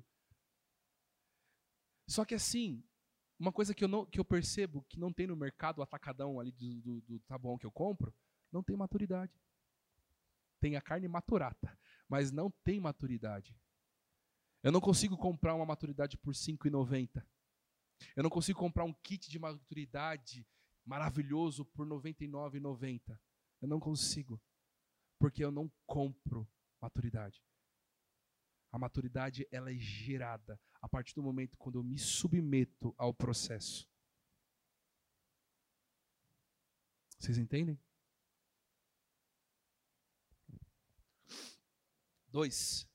S2: Só que assim, uma coisa que eu, não, que eu percebo que não tem no mercado, o atacadão ali do, do, do tá bom que eu compro, não tem maturidade. Tem a carne maturata, mas não tem maturidade. Eu não consigo comprar uma maturidade por cinco reais e noventa centavos. Eu não consigo comprar um kit de maturidade maravilhoso por noventa e nove reais e noventa centavos. Eu não consigo, porque eu não compro maturidade. A maturidade, ela é gerada a partir do momento quando eu me submeto ao processo. Vocês entendem? Dois.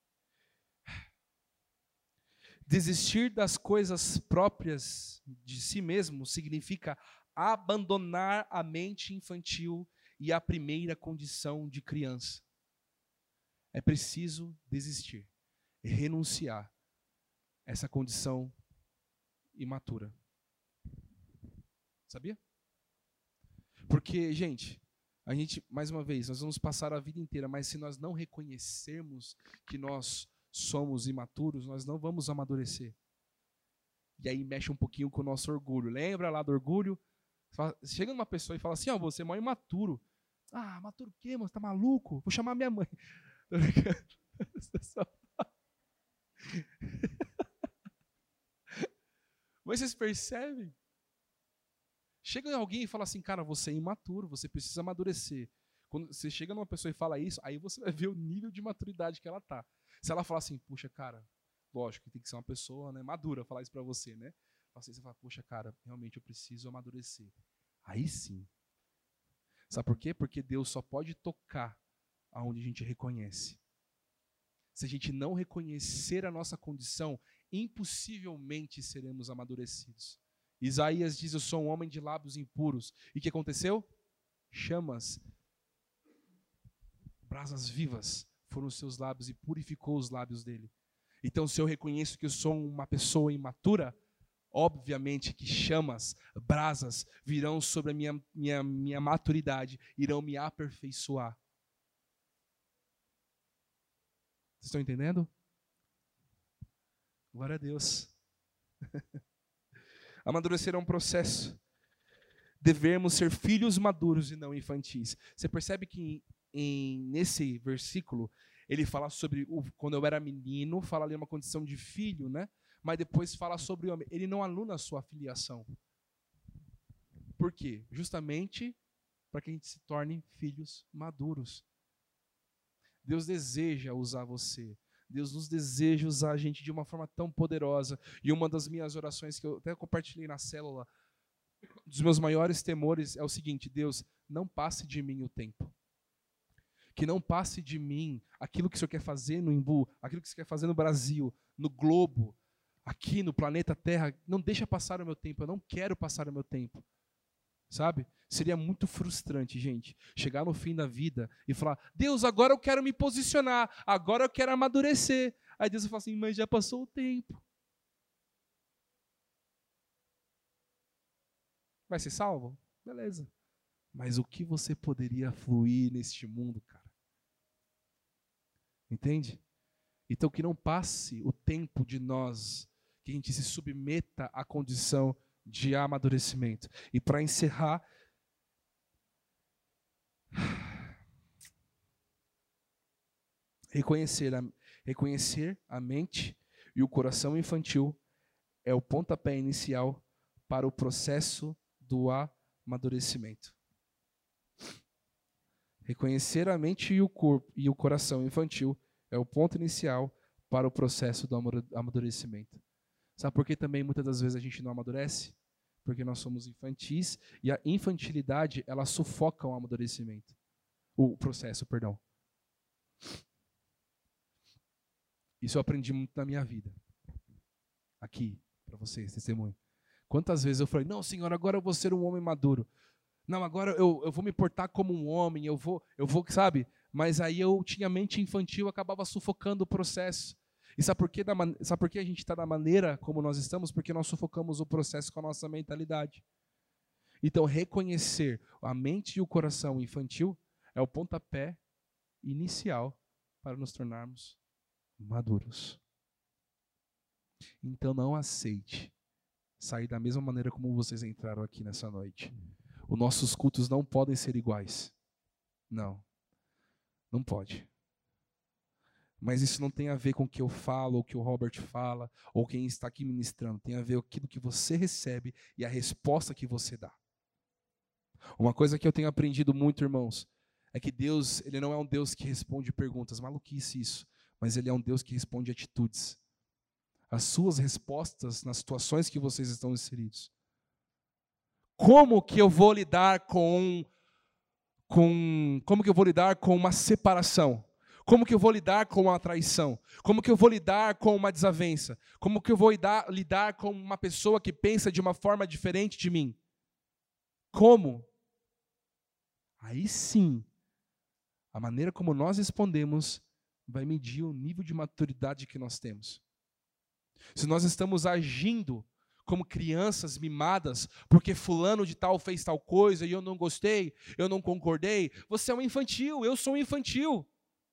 S2: Desistir das coisas próprias de si mesmo significa abandonar a mente infantil e a primeira condição de criança. É preciso desistir, renunciar a essa condição imatura. Sabia? Porque, gente, a gente, mais uma vez, nós vamos passar a vida inteira, mas se nós não reconhecermos que nós somos imaturos, nós não vamos amadurecer. E aí mexe um pouquinho com o nosso orgulho. Lembra lá do orgulho? Chega uma pessoa e fala assim, ó, oh, você é mó imaturo. Ah, maturo o quê, mano? Você tá maluco? Vou chamar minha mãe. Mas vocês percebem? Chega alguém e fala assim, cara, você é imaturo, você precisa amadurecer. Quando você chega numa pessoa e fala isso, aí você vai ver o nível de maturidade que ela tá. Se ela falar assim, puxa, cara, lógico que tem que ser uma pessoa, né, madura falar isso pra você, né? Assim, você fala, puxa, cara, realmente eu preciso amadurecer. Aí sim. Sabe por quê? Porque Deus só pode tocar aonde a gente reconhece. Se a gente não reconhecer a nossa condição, impossivelmente seremos amadurecidos. Isaías diz, eu sou um homem de lábios impuros. E o que aconteceu? Chamas, brasas vivas foram os seus lábios e purificou os lábios dele. Então, se eu reconheço que eu sou uma pessoa imatura, obviamente que chamas, brasas virão sobre a minha, minha, minha maturidade, irão me aperfeiçoar. Vocês estão entendendo? Glória a Deus. Amadurecer é um processo. Devemos ser filhos maduros e não infantis. Você percebe que em, nesse versículo, ele fala sobre, o, quando eu era menino, fala ali uma condição de filho, né? Mas depois fala sobre o homem. Ele não anula a sua filiação. Por quê? Justamente para que a gente se torne filhos maduros. Deus deseja usar você. Deus nos deseja usar a gente de uma forma tão poderosa. E uma das minhas orações, que eu até compartilhei na célula, dos meus maiores temores é o seguinte: Deus, não passe de mim o tempo. Que não passe de mim aquilo que o Senhor quer fazer no Embu, aquilo que o Senhor quer fazer no Brasil, no globo, aqui no planeta Terra. Não deixa passar o meu tempo, eu não quero passar o meu tempo. Sabe? Seria muito frustrante, gente, chegar no fim da vida e falar, Deus, agora eu quero me posicionar, agora eu quero amadurecer. Aí Deus fala assim, mas já passou o tempo. Vai ser salvo? Beleza. Mas o que você poderia fluir neste mundo, cara? Entende? Então que não passe o tempo de nós, que a gente se submeta à condição de amadurecimento. E para encerrar, reconhecer a, reconhecer a mente e o coração infantil é o pontapé inicial para o processo do amadurecimento. Reconhecer a mente e o corpo e o coração infantil é o ponto inicial para o processo do amadurecimento. Sabe por que também muitas das vezes a gente não amadurece? Porque nós somos infantis e a infantilidade, ela sufoca o amadurecimento. O processo, perdão. Isso eu aprendi muito na minha vida. aqui, para vocês, testemunho. Quantas vezes eu falei, não, Senhor, agora eu vou ser um homem maduro. Não, agora eu, eu vou me portar como um homem, eu vou, eu vou, sabe? Mas aí eu tinha mente infantil, acabava sufocando o processo. E sabe por que, da, sabe por que a gente está da maneira como nós estamos? Porque nós sufocamos o processo com a nossa mentalidade. Então, reconhecer a mente e o coração infantil é o pontapé inicial para nos tornarmos maduros. Então, não aceite sair da mesma maneira como vocês entraram aqui nessa noite. Os nossos cultos não podem ser iguais. Não. Não pode. Mas isso não tem a ver com o que eu falo, ou o que o Robert fala, ou quem está aqui ministrando. Tem a ver com aquilo que você recebe e a resposta que você dá. Uma coisa que eu tenho aprendido muito, irmãos, é que Deus, Ele não é um Deus que responde perguntas, maluquice isso, mas Ele é um Deus que responde atitudes. As suas respostas nas situações que vocês estão inseridos. Como que eu vou lidar com, com, como que eu vou lidar com uma separação? Como que eu vou lidar com uma traição? Como que eu vou lidar com uma desavença? Como que eu vou lidar, lidar com uma pessoa que pensa de uma forma diferente de mim? Como? Aí sim, a maneira como nós respondemos vai medir o nível de maturidade que nós temos. Se nós estamos agindo como crianças mimadas, porque fulano de tal fez tal coisa e eu não gostei, eu não concordei, você é um infantil, eu sou um infantil.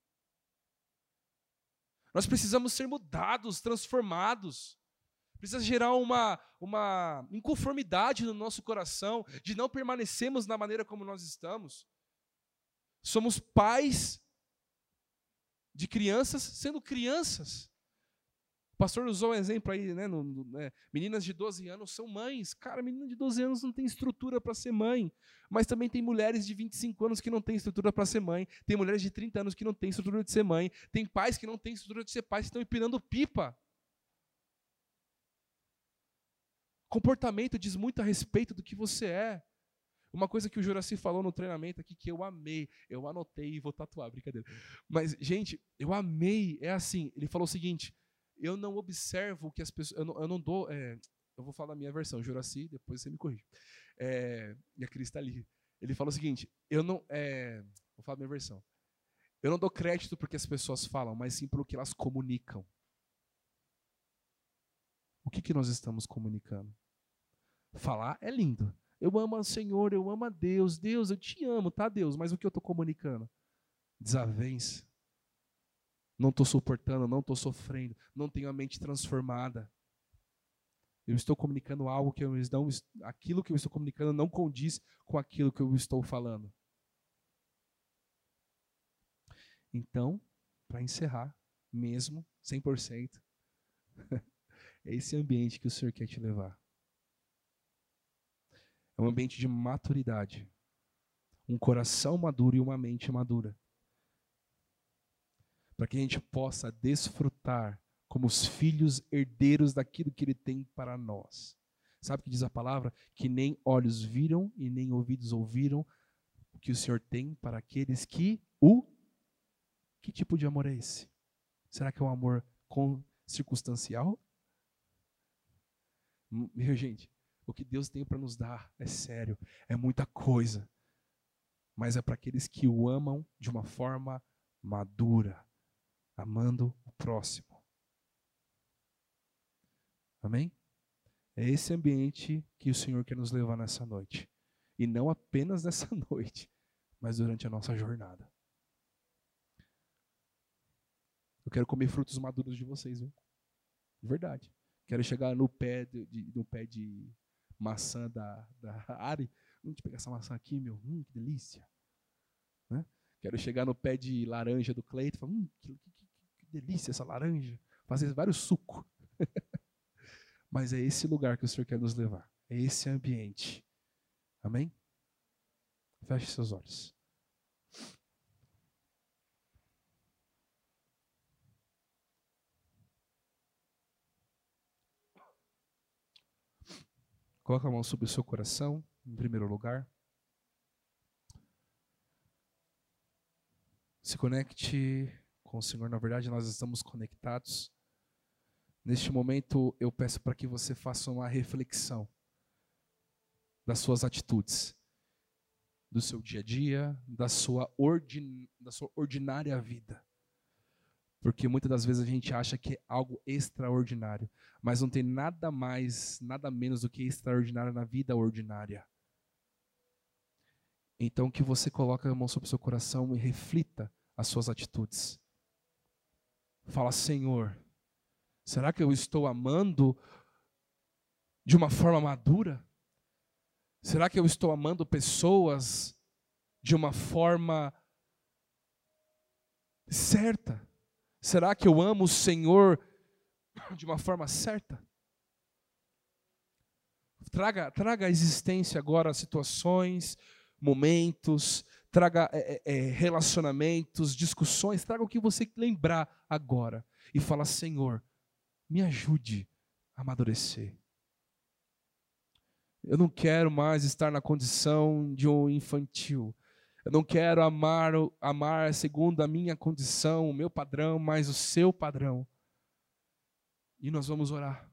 S2: Nós precisamos ser mudados, transformados. Precisa gerar uma, uma inconformidade no nosso coração, de não permanecermos na maneira como nós estamos. Somos pais de crianças sendo crianças. O pastor usou um exemplo aí, né, no, no, né? Meninas de doze anos são mães. Cara, menina de doze anos não tem estrutura para ser mãe. Mas também tem mulheres de vinte e cinco anos que não têm estrutura para ser mãe. Tem mulheres de trinta anos que não têm estrutura de ser mãe. Tem pais que não têm estrutura de ser pais, que estão empinando pipa. Comportamento diz muito a respeito do que você é. Uma coisa que o Juraci falou no treinamento aqui que eu amei. Eu anotei e vou tatuar, brincadeira. Mas, gente, eu amei. É assim, ele falou o seguinte... Eu não observo o que as pessoas... Eu não, eu não dou... É, eu vou falar a minha versão, Juraci, depois você me corrige. É, e a Cris está ali. Ele fala o seguinte, eu não... É, vou falar a minha versão. Eu não dou crédito porque as pessoas falam, mas sim pelo que elas comunicam. O que, que nós estamos comunicando? Falar é lindo. Eu amo o Senhor, eu amo a Deus. Deus, eu te amo, tá, Deus? Mas o que eu estou comunicando? Desavença. Não estou suportando, não estou sofrendo, não tenho a mente transformada. Eu estou comunicando algo que eu não, aquilo que eu estou comunicando não condiz com aquilo que eu estou falando. Então, para encerrar, mesmo, cem por cento, é esse ambiente que o Senhor quer te levar. É um ambiente de maturidade, um coração maduro e uma mente madura. Para que a gente possa desfrutar como os filhos herdeiros daquilo que Ele tem para nós. Sabe o que diz a palavra? Que nem olhos viram e nem ouvidos ouviram o que o Senhor tem para aqueles que o... Que tipo de amor é esse? Será que é um amor circunstancial? Meu gente, o que Deus tem para nos dar é sério, é muita coisa. Mas é para aqueles que o amam de uma forma madura. Amando o próximo. Amém? É esse ambiente que o Senhor quer nos levar nessa noite. E não apenas nessa noite, mas durante a nossa jornada. Eu quero comer frutos maduros de vocês, viu? De verdade. Quero chegar no pé de, de, no pé de maçã da, da Ari. Vamos pegar essa maçã aqui, meu. Hum, que delícia. Né? Quero chegar no pé de laranja do Cleiton e falar, hum, que, que, que delícia essa laranja. Fazer vários sucos. Mas é esse lugar que o Senhor quer nos levar. É esse ambiente. Amém? Feche seus olhos. Coloca a mão sobre o seu coração, em primeiro lugar. Se conecte com o Senhor. Na verdade, nós estamos conectados. Neste momento, eu peço para que você faça uma reflexão das suas atitudes, do seu dia a dia, da sua, ordin... da sua ordinária vida. Porque muitas das vezes a gente acha que é algo extraordinário, mas não tem nada mais, nada menos do que extraordinário na vida ordinária. Então que você coloque a mão sobre o seu coração e reflita as suas atitudes. Fala, Senhor, será que eu estou amando de uma forma madura? Será que eu estou amando pessoas de uma forma certa? Será que eu amo o Senhor de uma forma certa? Traga, traga à existência agora situações, momentos, traga é, é, relacionamentos, discussões, traga o que você lembrar agora. E fala, Senhor, me ajude a amadurecer. Eu não quero mais estar na condição de um infantil. Eu não quero amar, amar segundo a minha condição, o meu padrão, mas o seu padrão. E nós vamos orar.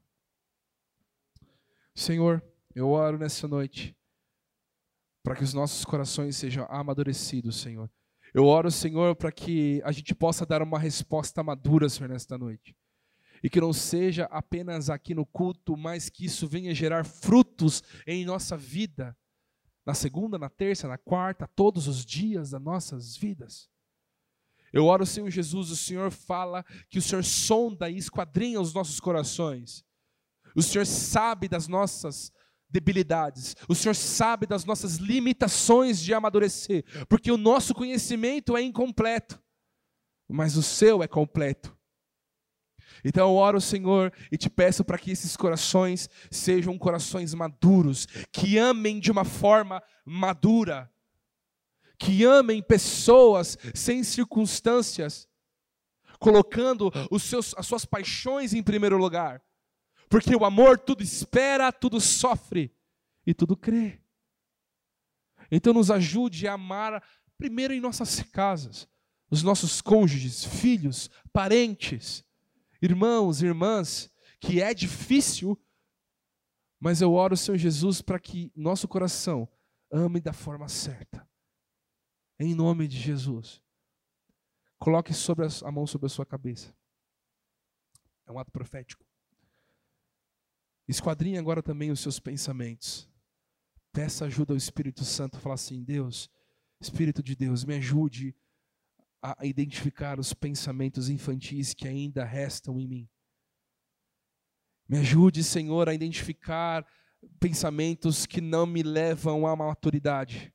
S2: Senhor, eu oro nessa noite para que os nossos corações sejam amadurecidos, Senhor. Eu oro, Senhor, para que a gente possa dar uma resposta madura, Senhor, nesta noite. E que não seja apenas aqui no culto, mas que isso venha gerar frutos em nossa vida. Na segunda, na terça, na quarta, todos os dias das nossas vidas. Eu oro, Senhor Jesus, o Senhor fala que o Senhor sonda e esquadrinha os nossos corações. O Senhor sabe das nossas debilidades. O Senhor sabe das nossas limitações de amadurecer. Porque o nosso conhecimento é incompleto, mas o seu é completo. Então eu oro, Senhor, e te peço para que esses corações sejam corações maduros, que amem de uma forma madura, que amem pessoas sem circunstâncias, colocando os seus, as suas paixões em primeiro lugar, porque o amor tudo espera, tudo sofre e tudo crê. Então nos ajude a amar primeiro em nossas casas, os nossos cônjuges, filhos, parentes, irmãos, irmãs, que é difícil, mas eu oro, Senhor Jesus, para que nosso coração ame da forma certa. Em nome de Jesus. Coloque sobre a, a mão sobre a sua cabeça. É um ato profético. Esquadrinhe agora também os seus pensamentos. Peça ajuda ao Espírito Santo. Fala assim, Deus, Espírito de Deus, me ajude a identificar os pensamentos infantis que ainda restam em mim. Me ajude, Senhor, a identificar pensamentos que não me levam à maturidade.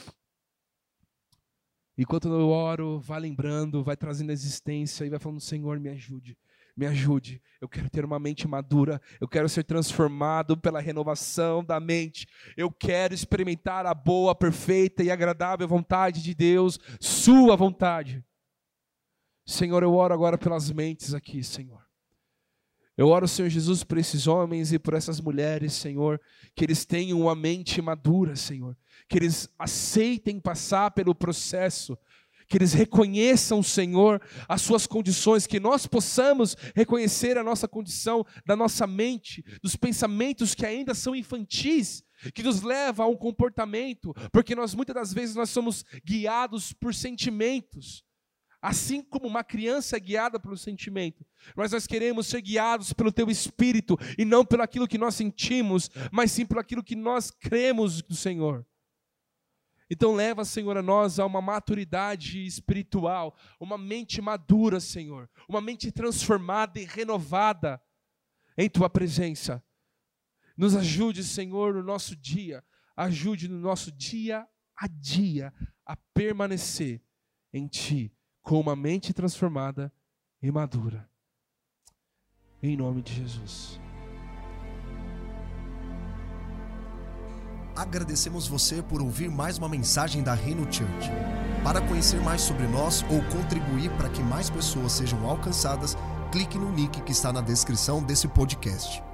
S2: Enquanto eu oro, vai lembrando, vai trazendo a existência e vai falando, Senhor, me ajude, me ajude. Eu quero ter uma mente madura, eu quero ser transformado pela renovação da mente. Eu quero experimentar a boa, perfeita e agradável vontade de Deus, sua vontade. Senhor, eu oro agora pelas mentes aqui, Senhor. Eu oro, Senhor Jesus, por esses homens e por essas mulheres, Senhor, que eles tenham uma mente madura, Senhor, que eles aceitem passar pelo processo, que eles reconheçam, Senhor, as suas condições, que nós possamos reconhecer a nossa condição da nossa mente, dos pensamentos que ainda são infantis, que nos leva a um comportamento, porque nós muitas das vezes nós somos guiados por sentimentos, assim como uma criança é guiada pelo sentimento, mas nós queremos ser guiados pelo Teu Espírito, e não pelo aquilo que nós sentimos, mas sim pelo aquilo que nós cremos do Senhor. Então leva, Senhor, a nós a uma maturidade espiritual, uma mente madura, Senhor, uma mente transformada e renovada em Tua presença. Nos ajude, Senhor, no nosso dia, ajude no nosso dia a dia a permanecer em Ti, com uma mente transformada e madura. Em nome de Jesus.
S1: Agradecemos você por ouvir mais uma mensagem da Reno Church. Para conhecer mais sobre nós ou contribuir para que mais pessoas sejam alcançadas, clique no link que está na descrição desse podcast.